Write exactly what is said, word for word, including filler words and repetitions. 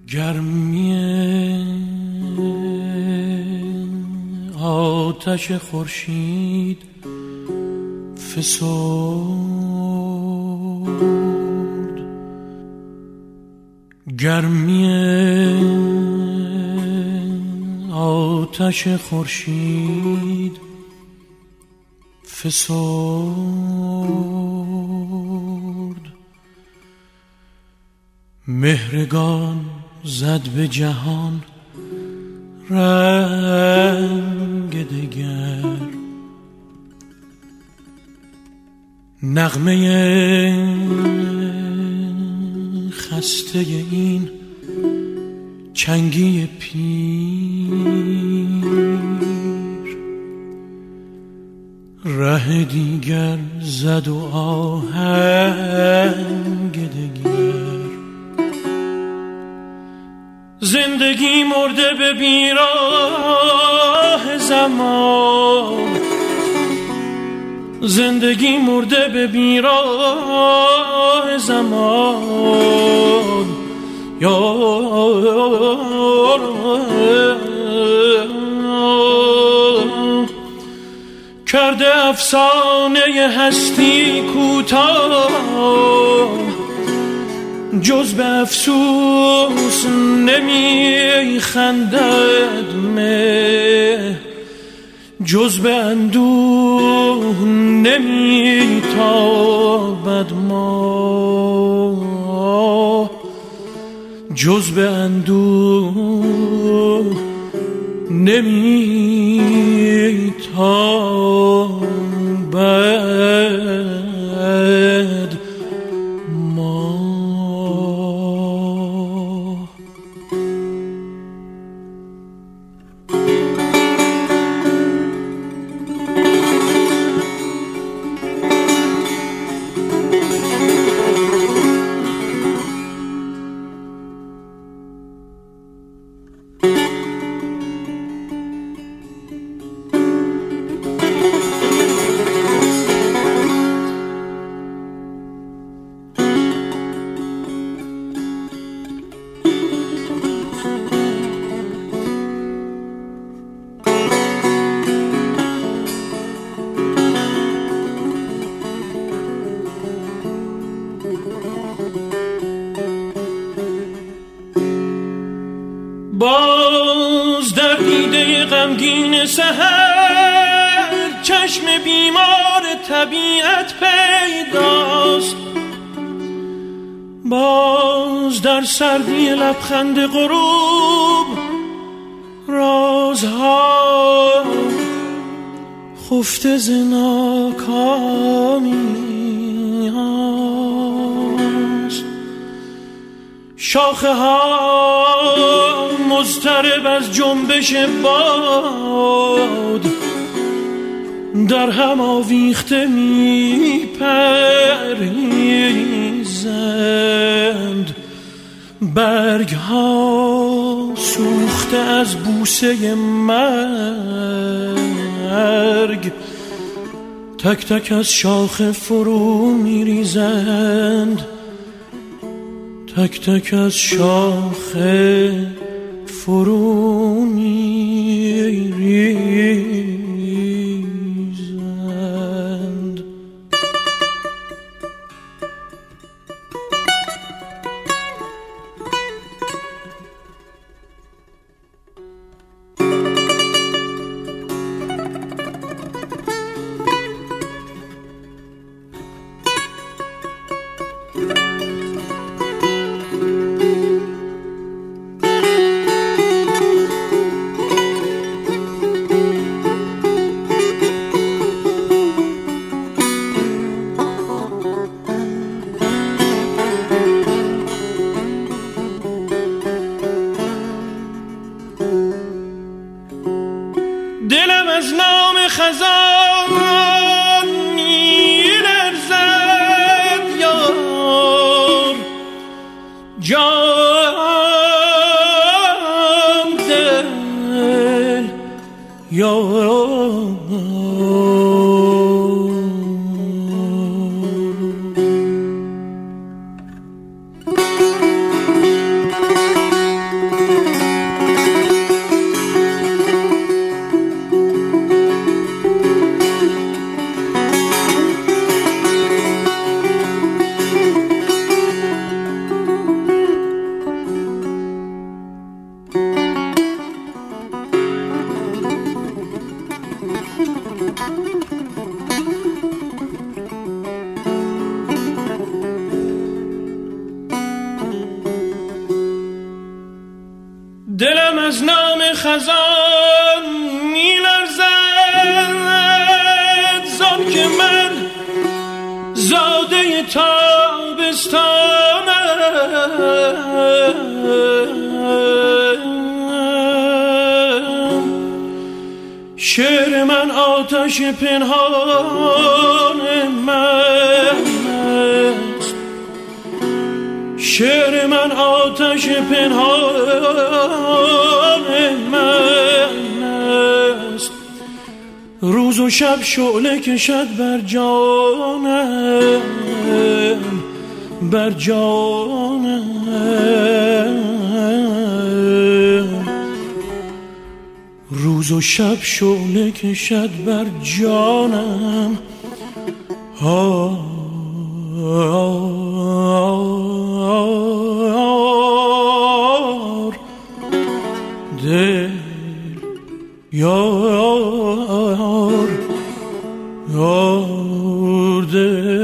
گرمی آتش خورشید فسرد، گرمی آتش خورشید فسرد، مهرگان زد به جهان رنگ دگر، نغمه خسته این چنگی پیر، ره دیگر زد و آهنگ دگر. زندگی مرده به بیراه زمان، زندگی مرده به بیراه زمان، یار کرده افسانه هستی کوتاه، جز به افسوس نمی خندد مه، جز به اندوه نمی تابد ما، جز به اندوه نمی تابد ما. باز در دیده غمگین سحر چشم بیمار طبیعت پیداست، باز در سردی لبخند غروب رازها خفته ز ناکامی هاست، شاخه ها مضطرب از جنبش باد در هم آویخته می پریزند، برگ ها سوخته از بوسه مرگ، تک تک از شاخه فرو می ریزند، تک تک از شاخه فرو می ریزند. دلم از نام خزان می‌لرزد یار، جان دل یار، دلم از نام خزان می‌لرزد زان که من زاده تابستانم. شعر من آتش پنهان من است، شعر من آتش پنهان من است. روز و شب شعله کشد بر جانم، بر جانم. روز و شب شعله کشد بر جانم. ها دل یار یار دل